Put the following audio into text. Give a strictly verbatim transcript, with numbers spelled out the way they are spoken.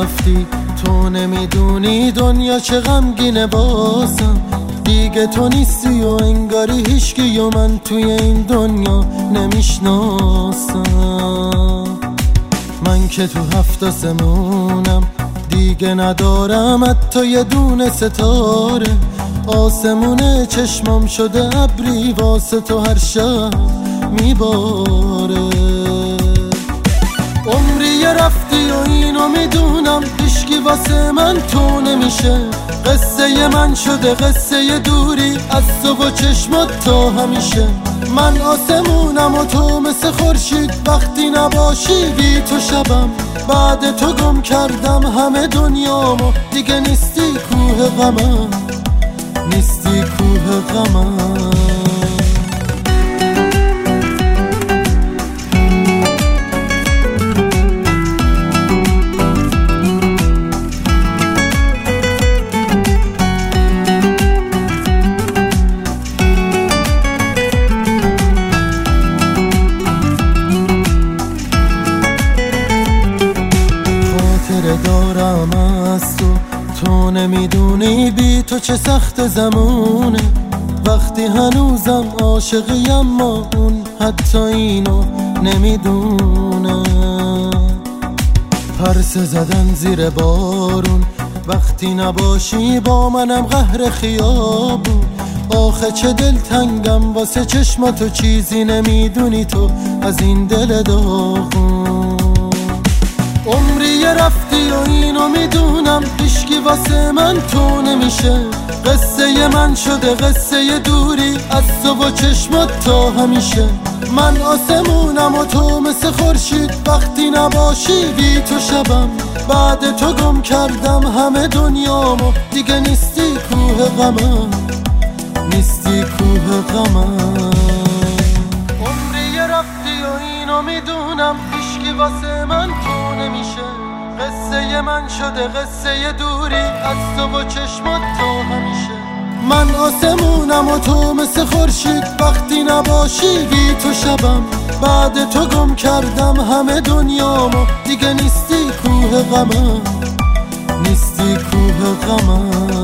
رفتی تو نمیدونی دنیا چه غمگینه بازم. دیگه تو نیستی و انگاری هیچکی و من توی این دنیا نمیشناسم. من که تو هفت آسمونم دیگه ندارم حتی یه دونه ستاره. آسمون چشمام شده ابری واسه تو هر شب میباره. عمری رفتی و اینو میدونم هیچکی واسه من تو نمیشه. قصه من شده قصه دوری از تو و چشمات تا همیشه. من آسمونم و تو مثل خورشید وقتی نباشی بی تو شبم. بعد تو گم کردم همه دنیامو دیگه نیستی کوه غمم، نیستی کوه غمم. دارم از تو تو نمیدونی بی تو چه سخت زمونه. وقتی هنوزم عاشقی اما اون حتی اینو نمیدونه. پرسه زدن زیر بارون وقتی نباشی با منم قهر خیابون. آخه چه دلتنگم واسه چشماتو چیزی نمیدونی تو از این دل داغون. عمری رفتی و اینو میدونم هیچکی واسه من تو نمیشه. قصه من شده قصه دوری از تو و چشمات تا همیشه. من آسمونم و تو مثل خورشید وقتی نباشی بی تو شبم. بعد تو گم کردم همه دنیامو دیگه نیستی کوه غمم، نیستی کوه غمم. عمری رفتی و اینو میدونم هیچکی واسه من تو نمیشه. قصه من شده قصه دوری از تو و چشمات تا همیشه. من آسمونم و تو مثل خورشید وقتی نباشی بی تو شبم. بعد تو گم کردم همه دنیامو دیگه نیستی کوه غمم، نیستی کوه غمم.